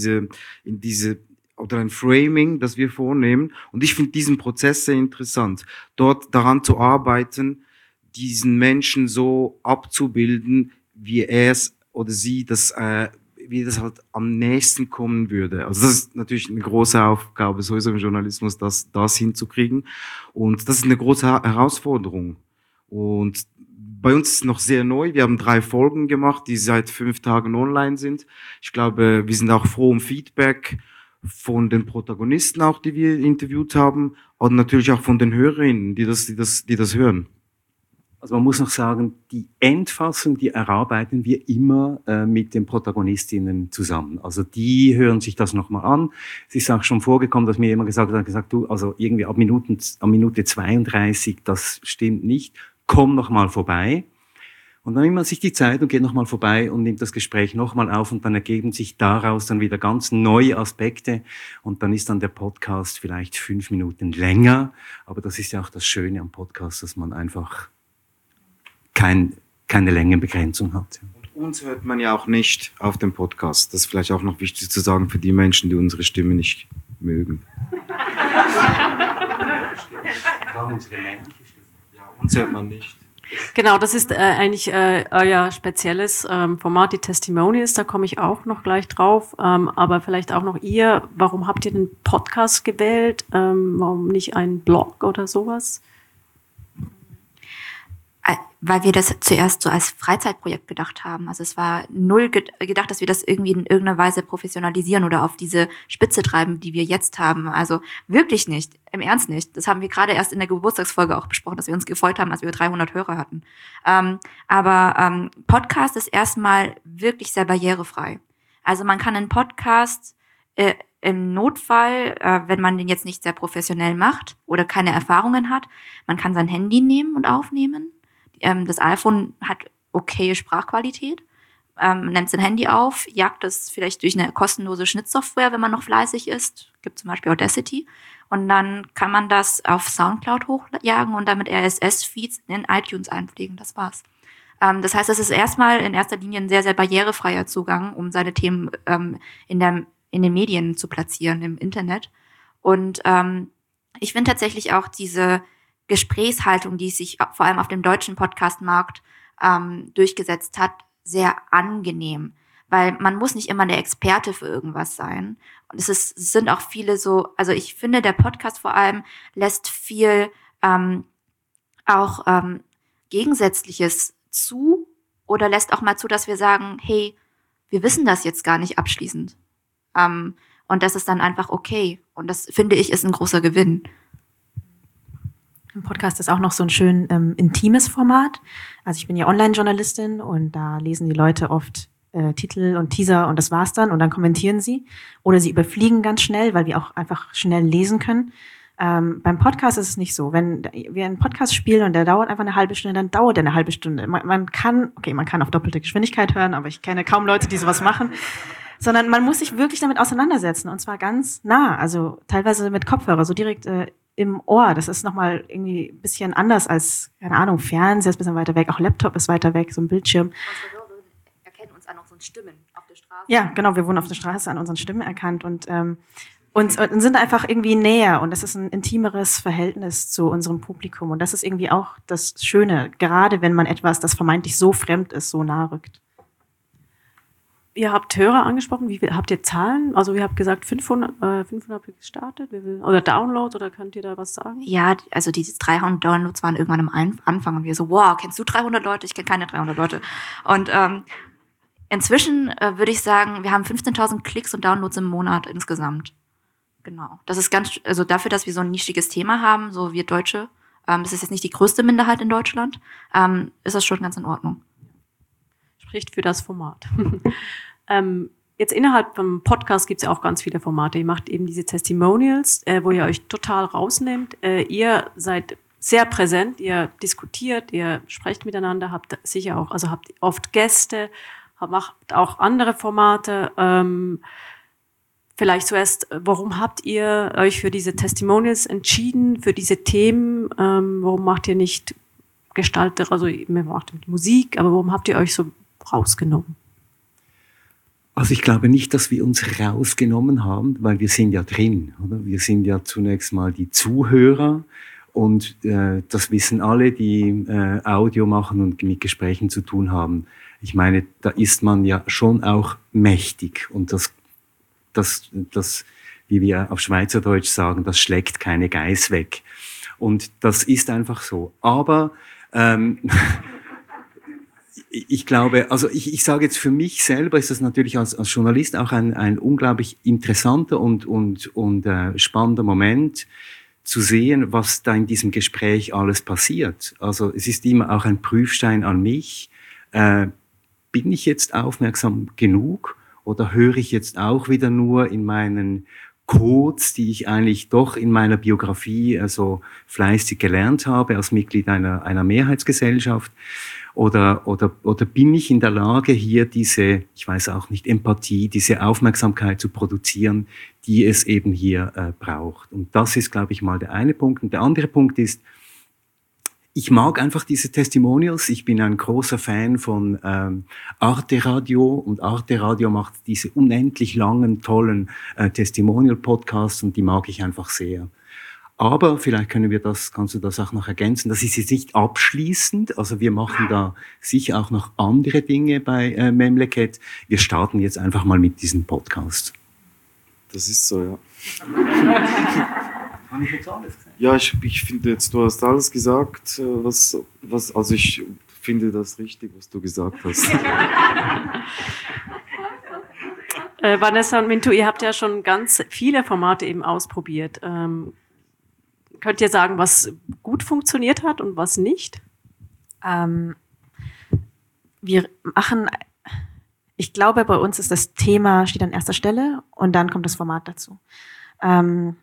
oder ein Framing, das wir vornehmen. Und ich finde diesen Prozess sehr interessant, dort daran zu arbeiten, diesen Menschen so abzubilden, wie er es oder sie das wie das halt am nächsten kommen würde. Also das ist natürlich eine große Aufgabe, sowieso im Journalismus, das hinzukriegen. Und das ist eine große Herausforderung. Und bei uns ist es noch sehr neu. Wir haben 3 Folgen gemacht, die seit 5 Tagen online sind. Ich glaube, wir sind auch froh um Feedback von den Protagonisten auch, die wir interviewt haben, und natürlich auch von den Hörerinnen, die das hören. Also man muss noch sagen, die Endfassung, die erarbeiten wir immer mit den Protagonistinnen zusammen. Also die hören sich das nochmal an. Es ist auch schon vorgekommen, dass mir jemand gesagt hat, du, also irgendwie ab Minute 32, das stimmt nicht, komm nochmal vorbei. Und dann nimmt man sich die Zeit und geht nochmal vorbei und nimmt das Gespräch nochmal auf, und dann ergeben sich daraus dann wieder ganz neue Aspekte, und dann ist dann der Podcast vielleicht 5 Minuten länger. Aber das ist ja auch das Schöne am Podcast, dass man einfach keine Längenbegrenzung hat. Und uns hört man ja auch nicht auf dem Podcast. Das ist vielleicht auch noch wichtig zu sagen für die Menschen, die unsere Stimme nicht mögen. Ja, uns hört man nicht. Genau, das ist eigentlich euer spezielles Format, die Testimonials, da komme ich auch noch gleich drauf, aber vielleicht auch noch ihr, warum habt ihr den Podcast gewählt, warum nicht einen Blog oder sowas? Weil wir das zuerst so als Freizeitprojekt gedacht haben. Also es war null gedacht, dass wir das irgendwie in irgendeiner Weise professionalisieren oder auf diese Spitze treiben, die wir jetzt haben. Also wirklich nicht, im Ernst nicht. Das haben wir gerade erst in der Geburtstagsfolge auch besprochen, dass wir uns gefreut haben, als wir 300 Hörer hatten. Aber Podcast ist erstmal wirklich sehr barrierefrei. Also man kann einen Podcast im Notfall, wenn man den jetzt nicht sehr professionell macht oder keine Erfahrungen hat, man kann sein Handy nehmen und aufnehmen. Das iPhone hat okaye Sprachqualität. Nimmt sein Handy auf, jagt es vielleicht durch eine kostenlose Schnittsoftware, wenn man noch fleißig ist. Gibt zum Beispiel Audacity. Und dann kann man das auf Soundcloud hochjagen und damit RSS-Feeds in iTunes einpflegen. Das war's. Das heißt, es ist erstmal in erster Linie ein sehr, sehr barrierefreier Zugang, um seine Themen in den Medien zu platzieren, im Internet. Und ich finde tatsächlich auch diese Gesprächshaltung, die sich vor allem auf dem deutschen Podcast-Markt durchgesetzt hat, sehr angenehm. Weil man muss nicht immer der Experte für irgendwas sein. Und es sind auch viele so, also ich finde, der Podcast vor allem lässt viel auch Gegensätzliches zu oder lässt auch mal zu, dass wir sagen, hey, wir wissen das jetzt gar nicht abschließend. Und das ist dann einfach okay. Und das, finde ich, ist ein großer Gewinn. Ein Podcast ist auch noch so ein schön intimes Format. Also ich bin ja Online-Journalistin und da lesen die Leute oft Titel und Teaser und das war's dann und dann kommentieren sie. Oder sie überfliegen ganz schnell, weil wir auch einfach schnell lesen können. Beim Podcast ist es nicht so. Wenn wir einen Podcast spielen und der dauert einfach eine halbe Stunde, dann dauert der eine halbe Stunde. Man kann auf doppelte Geschwindigkeit hören, aber ich kenne kaum Leute, die sowas machen. Sondern man muss sich wirklich damit auseinandersetzen und zwar ganz nah, also teilweise mit Kopfhörer, so direkt im Ohr. Das ist nochmal irgendwie ein bisschen anders als, keine Ahnung, Fernseher ist ein bisschen weiter weg, auch Laptop ist weiter weg, so ein Bildschirm. Unsere Hörerinnen erkennen uns an unseren Stimmen auf der Straße. Ja, genau, wir wurden auf der Straße an unseren Stimmen erkannt und sind einfach irgendwie näher und das ist ein intimeres Verhältnis zu unserem Publikum und das ist irgendwie auch das Schöne, gerade wenn man etwas, das vermeintlich so fremd ist, so nah rückt. Ihr habt Hörer angesprochen, wie viel habt ihr Zahlen? Also ihr habt gesagt 500 habt ihr gestartet, oder Downloads, oder könnt ihr da was sagen? Ja, also diese 300 Downloads waren irgendwann am Anfang und wir so, wow, kennst du 300 Leute? Ich kenne keine 300 Leute. Und inzwischen würde ich sagen, wir haben 15.000 Klicks und Downloads im Monat insgesamt. Genau. Das ist also dafür, dass wir so ein nischiges Thema haben, so wir Deutsche, das ist jetzt nicht die größte Minderheit in Deutschland, ist das schon ganz in Ordnung. Spricht für das Format. Jetzt innerhalb vom Podcast gibt es ja auch ganz viele Formate. Ihr macht eben diese Testimonials, wo ihr euch total rausnehmt. Ihr seid sehr präsent, ihr diskutiert, ihr sprecht miteinander, habt sicher auch, also habt oft Gäste, macht auch andere Formate. Vielleicht zuerst, warum habt ihr euch für diese Testimonials entschieden, für diese Themen? Warum macht ihr nicht Gestalter, also ihr macht Musik, aber warum habt ihr euch so rausgenommen? Also ich glaube nicht, dass wir uns rausgenommen haben, weil wir sind ja drin, oder? Wir sind ja zunächst mal die Zuhörer und das wissen alle, die Audio machen und mit Gesprächen zu tun haben. Ich meine, da ist man ja schon auch mächtig und das, wie wir auf Schweizerdeutsch sagen, das schlägt keine Geiß weg. Und das ist einfach so. Aber ich glaube, also ich sage jetzt für mich selber, ist das natürlich als Journalist auch ein unglaublich interessanter und spannender Moment zu sehen, was da in diesem Gespräch alles passiert. Also es ist immer auch ein Prüfstein an mich. Bin ich jetzt aufmerksam genug oder höre ich jetzt auch wieder nur in meinen Codes, die ich eigentlich doch in meiner Biografie also fleißig gelernt habe als Mitglied einer Mehrheitsgesellschaft? Oder bin ich in der Lage, hier diese, ich weiß auch nicht, Empathie, diese Aufmerksamkeit zu produzieren, die es eben hier braucht? Und das ist, glaube ich, mal der eine Punkt. Und der andere Punkt ist, ich mag einfach diese Testimonials. Ich bin ein großer Fan von Arte Radio und Arte Radio macht diese unendlich langen, tollen Testimonial-Podcasts und die mag ich einfach sehr. Aber vielleicht kannst du das auch noch ergänzen. Das ist jetzt nicht abschließend. Also wir machen da sicher auch noch andere Dinge bei Memleket. Wir starten jetzt einfach mal mit diesem Podcast. Das ist so, ja. Habe ich jetzt alles gesagt? Ja, ich finde jetzt, du hast alles gesagt, also ich finde das richtig, was du gesagt hast. Vanessa und Mintu, ihr habt ja schon ganz viele Formate eben ausprobiert. Könnt ihr sagen, was gut funktioniert hat und was nicht? Wir machen, ich glaube, bei uns ist das Thema, steht an erster Stelle und dann kommt das Format dazu. Da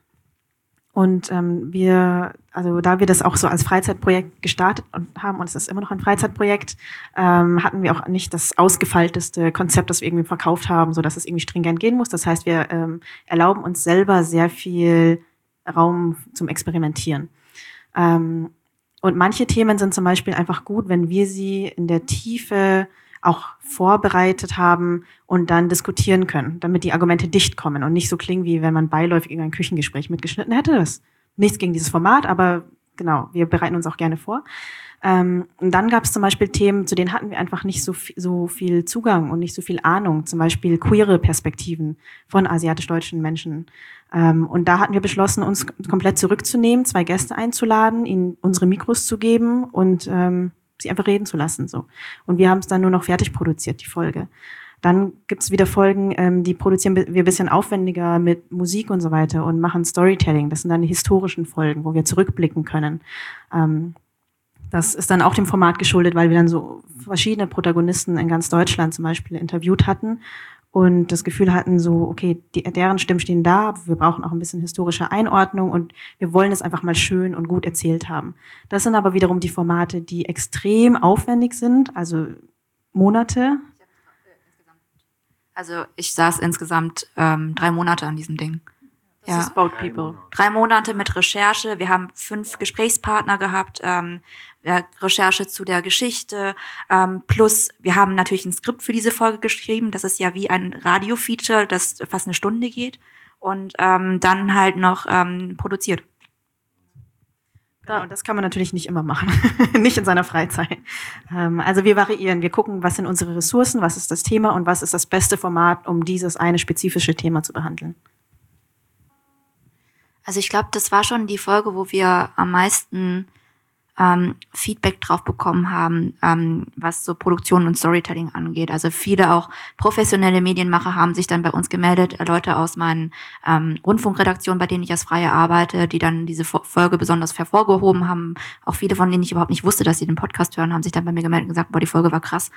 wir das auch so als Freizeitprojekt gestartet haben, und es ist immer noch ein Freizeitprojekt, hatten wir auch nicht das ausgefeilteste Konzept, das wir irgendwie verkauft haben, so dass es irgendwie stringent gehen muss. Das heißt, wir erlauben uns selber sehr viel Raum zum Experimentieren. Und manche Themen sind zum Beispiel einfach gut, wenn wir sie in der Tiefe auch vorbereitet haben und dann diskutieren können, damit die Argumente dicht kommen und nicht so klingen, wie wenn man beiläufig in ein Küchengespräch mitgeschnitten hätte. Das nichts gegen dieses Format, aber genau, wir bereiten uns auch gerne vor. Und dann gab es zum Beispiel Themen, zu denen hatten wir einfach nicht so viel Zugang und nicht so viel Ahnung. Zum Beispiel queere Perspektiven von asiatisch-deutschen Menschen. Und da hatten wir beschlossen, uns komplett zurückzunehmen, 2 Gäste einzuladen, ihnen unsere Mikros zu geben und sie einfach reden zu lassen. So. Und wir haben es dann nur noch fertig produziert, die Folge. Dann gibt's wieder Folgen, die produzieren wir ein bisschen aufwendiger mit Musik und so weiter und machen Storytelling. Das sind dann die historischen Folgen, wo wir zurückblicken können. Das ist dann auch dem Format geschuldet, weil wir dann so verschiedene Protagonisten in ganz Deutschland zum Beispiel interviewt hatten und das Gefühl hatten, so, okay, deren Stimmen stehen da, wir brauchen auch ein bisschen historische Einordnung und wir wollen es einfach mal schön und gut erzählt haben. Das sind aber wiederum die Formate, die extrem aufwendig sind, also Monate. Also ich saß insgesamt 3 Monate an diesem Ding. Das ist Boat People. 3 Monate mit Recherche. Wir haben 5 Gesprächspartner gehabt, Recherche zu der Geschichte, plus wir haben natürlich ein Skript für diese Folge geschrieben. Das ist ja wie ein Radio-Feature, das fast 1 Stunde geht und dann halt noch produziert. Genau, das kann man natürlich nicht immer machen, nicht in seiner Freizeit. Also wir variieren, wir gucken, was sind unsere Ressourcen, was ist das Thema und was ist das beste Format, um dieses eine spezifische Thema zu behandeln. Also ich glaube, das war schon die Folge, wo wir am meisten Feedback drauf bekommen haben, was so Produktion und Storytelling angeht. Also viele auch professionelle Medienmacher haben sich dann bei uns gemeldet, Leute aus meinen Rundfunkredaktionen, bei denen ich als Freie arbeite, die dann diese Folge besonders hervorgehoben haben. Auch viele, von denen ich überhaupt nicht wusste, dass sie den Podcast hören, haben sich dann bei mir gemeldet und gesagt, boah, die Folge war krass.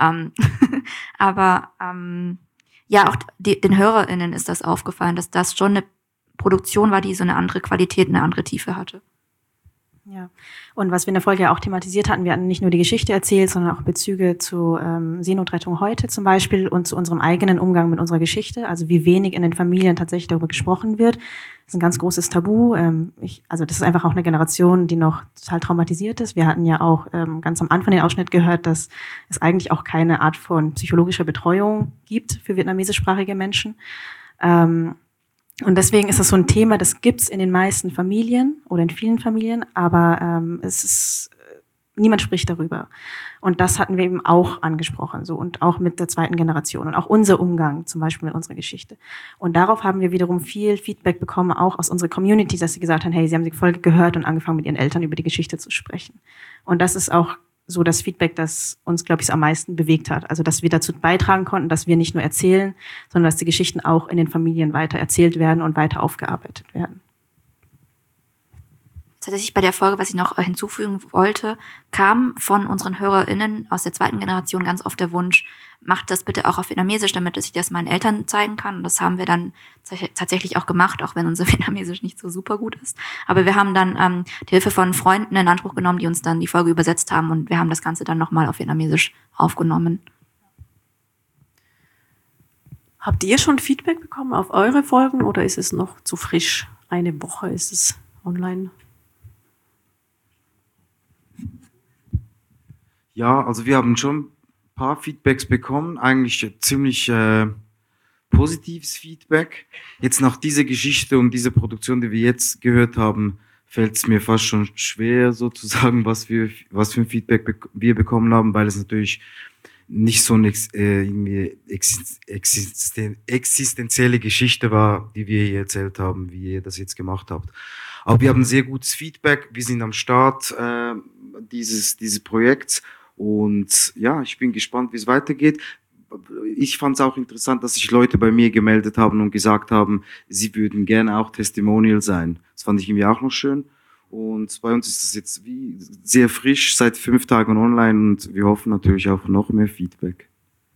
Aber ja, auch den HörerInnen ist das aufgefallen, dass das schon eine Produktion war, die so eine andere Qualität, eine andere Tiefe hatte. Ja, und was wir in der Folge ja auch thematisiert hatten, wir hatten nicht nur die Geschichte erzählt, sondern auch Bezüge zu Seenotrettung heute zum Beispiel und zu unserem eigenen Umgang mit unserer Geschichte, also wie wenig in den Familien tatsächlich darüber gesprochen wird. Das ist ein ganz großes Tabu. Also das ist einfach auch eine Generation, die noch total traumatisiert ist. Wir hatten ja auch ganz am Anfang den Ausschnitt gehört, dass es eigentlich auch keine Art von psychologischer Betreuung gibt für vietnamesischsprachige Menschen. Und deswegen ist das so ein Thema, das gibt's in den meisten Familien oder in vielen Familien, aber niemand spricht darüber. Und das hatten wir eben auch angesprochen, so, und auch mit der zweiten Generation und auch unser Umgang zum Beispiel mit unserer Geschichte. Und darauf haben wir wiederum viel Feedback bekommen, auch aus unserer Community, dass sie gesagt haben, hey, sie haben die Folge gehört und angefangen mit ihren Eltern über die Geschichte zu sprechen. Und das ist auch so das Feedback, das uns, glaube ich, am meisten bewegt hat. Also, dass wir dazu beitragen konnten, dass wir nicht nur erzählen, sondern dass die Geschichten auch in den Familien weiter erzählt werden und weiter aufgearbeitet werden. Tatsächlich bei der Folge, was ich noch hinzufügen wollte, kam von unseren HörerInnen aus der zweiten Generation ganz oft der Wunsch, macht das bitte auch auf Vietnamesisch, damit ich das meinen Eltern zeigen kann. Und das haben wir dann tatsächlich auch gemacht, auch wenn unser Vietnamesisch nicht so super gut ist. Aber wir haben dann die Hilfe von Freunden in Anspruch genommen, die uns dann die Folge übersetzt haben. Und wir haben das Ganze dann nochmal auf Vietnamesisch aufgenommen. Habt ihr schon Feedback bekommen auf eure Folgen oder ist es noch zu frisch? Eine Woche ist es online. Ja, also wir haben schon ein paar Feedbacks bekommen, eigentlich ziemlich positives Feedback. Jetzt nach dieser Geschichte und dieser Produktion, die wir jetzt gehört haben, fällt es mir fast schon schwer, sozusagen, was für ein Feedback wir bekommen haben, weil es natürlich nicht so eine irgendwie existenzielle Geschichte war, die wir hier erzählt haben, wie ihr das jetzt gemacht habt. Aber wir haben sehr gutes Feedback. Wir sind am Start dieses Projekts. Und ja, ich bin gespannt, wie es weitergeht. Ich fand es auch interessant, dass sich Leute bei mir gemeldet haben und gesagt haben, sie würden gerne auch Testimonial sein. Das fand ich irgendwie auch noch schön. Und bei uns ist das jetzt wie sehr frisch, seit 5 Tagen online, und wir hoffen natürlich auf noch mehr Feedback.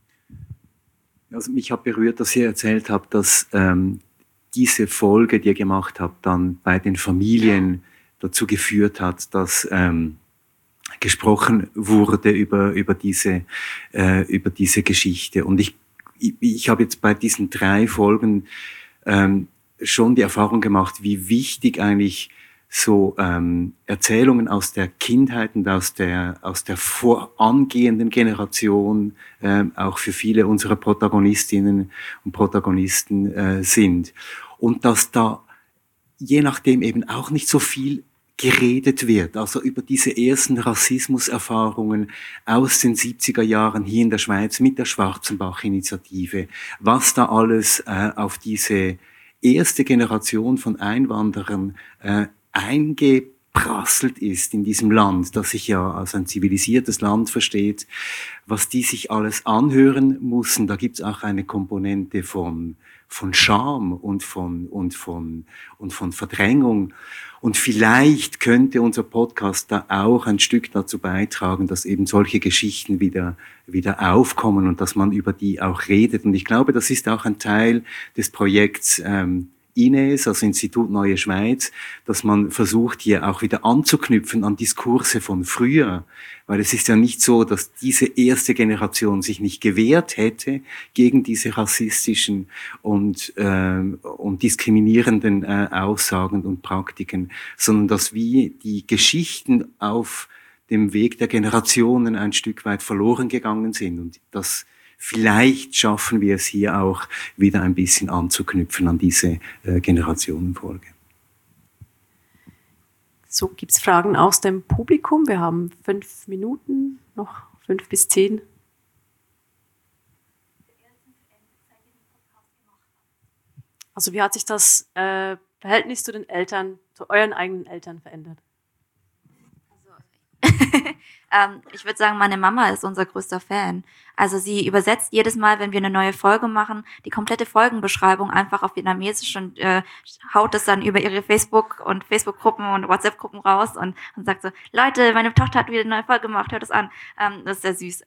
Also mich hat berührt, dass ihr erzählt habt, dass diese Folge, die ihr gemacht habt, dann bei den Familien dazu geführt hat, dass gesprochen wurde über diese Geschichte. Und ich habe jetzt bei diesen 3 Folgen schon die Erfahrung gemacht, wie wichtig eigentlich so Erzählungen aus der Kindheit und aus der vorangehenden Generation auch für viele unserer Protagonistinnen und Protagonisten sind. Und dass da je nachdem eben auch nicht so viel geredet wird, also über diese ersten Rassismuserfahrungen aus den 70er Jahren hier in der Schweiz mit der Schwarzenbach-Initiative, was da alles auf diese erste Generation von Einwanderern eingeprasselt ist in diesem Land, das sich ja als ein zivilisiertes Land versteht, was die sich alles anhören mussten. Da gibt's auch eine Komponente von Scham und von Verdrängung. Und vielleicht könnte unser Podcast da auch ein Stück dazu beitragen, dass eben solche Geschichten wieder aufkommen und dass man über die auch redet. Und ich glaube, das ist auch ein Teil des Projekts INES, also Institut Neue Schweiz, dass man versucht, hier auch wieder anzuknüpfen an Diskurse von früher. Weil es ist ja nicht so, dass diese erste Generation sich nicht gewehrt hätte gegen diese rassistischen und diskriminierenden Aussagen und Praktiken, sondern dass wir die Geschichten auf dem Weg der Generationen ein Stück weit verloren gegangen sind und das vielleicht schaffen wir es hier auch wieder ein bisschen anzuknüpfen an diese Generationenfolge. So, gibt's Fragen aus dem Publikum? Wir haben 5 Minuten, noch 5 bis 10. Also wie hat sich das Verhältnis zu den Eltern, zu euren eigenen Eltern verändert? Ich würde sagen, meine Mama ist unser größter Fan. Also sie übersetzt jedes Mal, wenn wir eine neue Folge machen, die komplette Folgenbeschreibung einfach auf Vietnamesisch und haut es dann über ihre Facebook-Gruppen und WhatsApp-Gruppen raus und sagt so, Leute, meine Tochter hat wieder eine neue Folge gemacht, hört es an. Das ist sehr süß.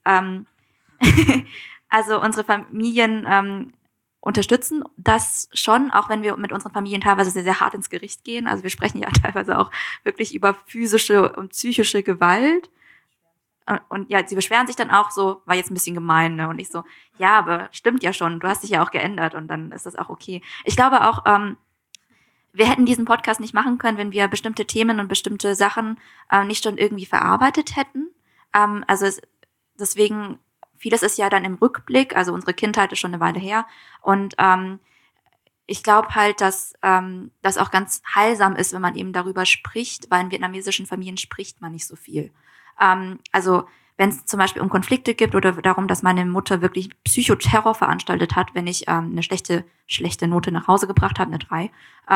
Also unsere Familien unterstützen das schon, auch wenn wir mit unseren Familien teilweise sehr, sehr hart ins Gericht gehen. Also wir sprechen ja teilweise auch wirklich über physische und psychische Gewalt. Und ja, sie beschweren sich dann auch so, war jetzt ein bisschen gemein, ne? Und ich so, ja, aber stimmt ja schon, du hast dich ja auch geändert und dann ist das auch okay. Ich glaube auch, wir hätten diesen Podcast nicht machen können, wenn wir bestimmte Themen und bestimmte Sachen nicht schon irgendwie verarbeitet hätten. Deswegen, vieles ist ja dann im Rückblick, also unsere Kindheit ist schon eine Weile her. Und ich glaube halt, dass das auch ganz heilsam ist, wenn man eben darüber spricht, weil in vietnamesischen Familien spricht man nicht so viel. Also wenn es zum Beispiel um Konflikte gibt oder darum, dass meine Mutter wirklich Psychoterror veranstaltet hat, wenn ich eine schlechte Note nach Hause gebracht habe, eine 3,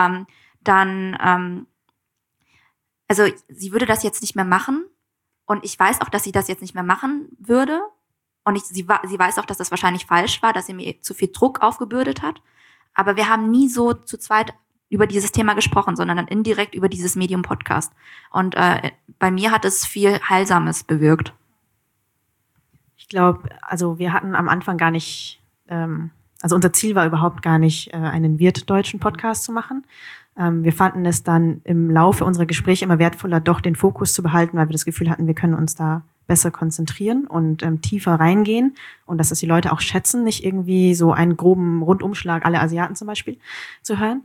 also sie würde das jetzt nicht mehr machen und ich weiß auch, dass sie das jetzt nicht mehr machen würde und sie weiß auch, dass das wahrscheinlich falsch war, dass sie mir zu viel Druck aufgebürdet hat, aber wir haben nie so zu zweit über dieses Thema gesprochen, sondern dann indirekt über dieses Medium-Podcast. Und bei mir hat es viel Heilsames bewirkt. Ich glaube, also wir hatten am Anfang gar nicht, also unser Ziel war überhaupt gar nicht, einen wirtdeutschen Podcast zu machen. Wir fanden es dann im Laufe unserer Gespräche immer wertvoller, doch den Fokus zu behalten, weil wir das Gefühl hatten, wir können uns da besser konzentrieren und tiefer reingehen und dass das die Leute auch schätzen, nicht irgendwie so einen groben Rundumschlag, alle Asiaten zum Beispiel, zu hören.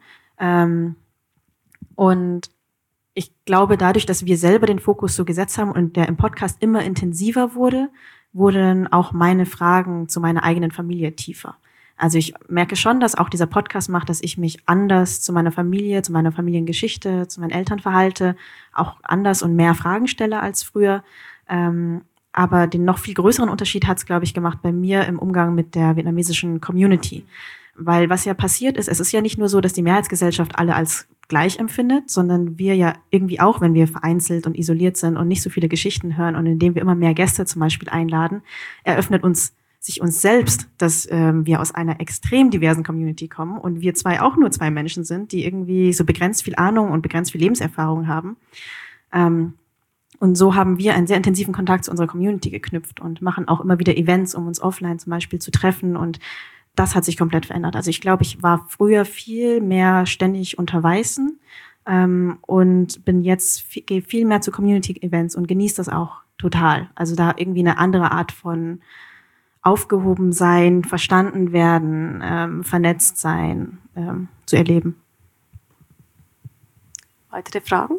Und ich glaube, dadurch, dass wir selber den Fokus so gesetzt haben und der im Podcast immer intensiver wurde, wurden auch meine Fragen zu meiner eigenen Familie tiefer. Also ich merke schon, dass auch dieser Podcast macht, dass ich mich anders zu meiner Familie, zu meiner Familiengeschichte, zu meinen Eltern verhalte, auch anders und mehr Fragen stelle als früher. Aber den noch viel größeren Unterschied hat es, glaube ich, gemacht bei mir im Umgang mit der vietnamesischen Community. Weil was ja passiert ist, es ist ja nicht nur so, dass die Mehrheitsgesellschaft alle als gleich empfindet, sondern wir ja irgendwie auch, wenn wir vereinzelt und isoliert sind und nicht so viele Geschichten hören und indem wir immer mehr Gäste zum Beispiel einladen, eröffnet sich uns selbst, dass wir aus einer extrem diversen Community kommen und wir auch nur zwei Menschen sind, die irgendwie so begrenzt viel Ahnung und begrenzt viel Lebenserfahrung haben. Und so haben wir einen sehr intensiven Kontakt zu unserer Community geknüpft und machen auch immer wieder Events, um uns offline zum Beispiel zu treffen und das hat sich komplett verändert. Also ich glaube, ich war früher viel mehr ständig unter Weißen und gehe viel mehr zu Community-Events und genieße das auch total. Also da irgendwie eine andere Art von aufgehoben sein, verstanden werden, vernetzt sein, zu erleben. Weitere Fragen?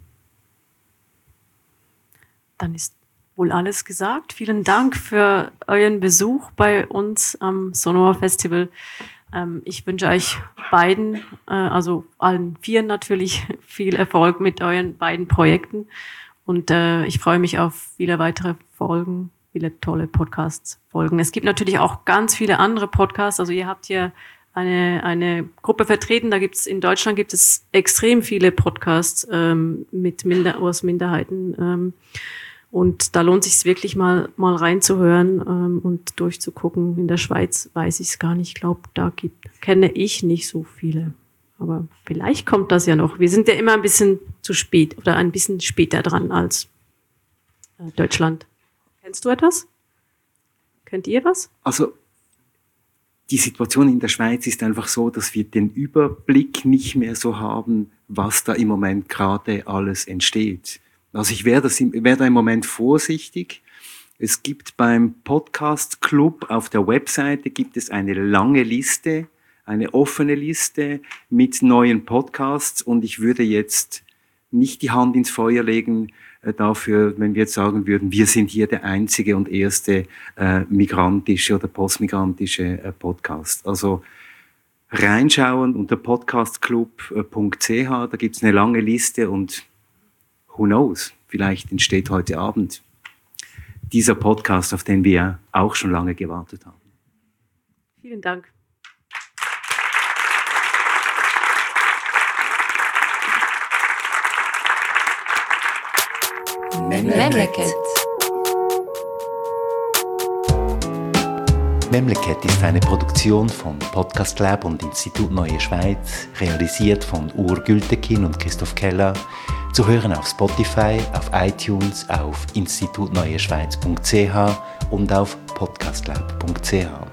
Dann ist wohl alles gesagt. Vielen Dank für euren Besuch bei uns am Sonora Festival. Ich wünsche euch beiden, also allen 4 natürlich, viel Erfolg mit euren beiden Projekten. Und ich freue mich auf viele weitere Folgen, viele tolle Podcast-Folgen. Es gibt natürlich auch ganz viele andere Podcasts. Also ihr habt hier eine Gruppe vertreten. In Deutschland gibt es extrem viele Podcasts aus Minderheiten. Und da lohnt sich wirklich mal reinzuhören und durchzugucken. In der Schweiz weiß ich es gar nicht. Ich glaube, kenne ich nicht so viele. Aber vielleicht kommt das ja noch. Wir sind ja immer ein bisschen zu spät oder ein bisschen später dran als Deutschland. Kennst du etwas? Kennt ihr was? Also die Situation in der Schweiz ist einfach so, dass wir den Überblick nicht mehr so haben, was da im Moment gerade alles entsteht. Also ich wäre da im Moment vorsichtig. Es gibt beim Podcast Club auf der Webseite gibt es eine lange Liste, eine offene Liste mit neuen Podcasts und ich würde jetzt nicht die Hand ins Feuer legen dafür, wenn wir jetzt sagen würden, wir sind hier der einzige und erste migrantische oder postmigrantische Podcast. Also reinschauen unter podcastclub.ch, da gibt's eine lange Liste und who knows, vielleicht entsteht heute Abend dieser Podcast, auf den wir auch schon lange gewartet haben. Vielen Dank. Memleket. Memleket ist eine Produktion von Podcast Lab und Institut Neue Schweiz, realisiert von Ur Gültekin und Christoph Keller, zu hören auf Spotify, auf iTunes, auf institutneueschweiz.ch und auf podcastlab.ch.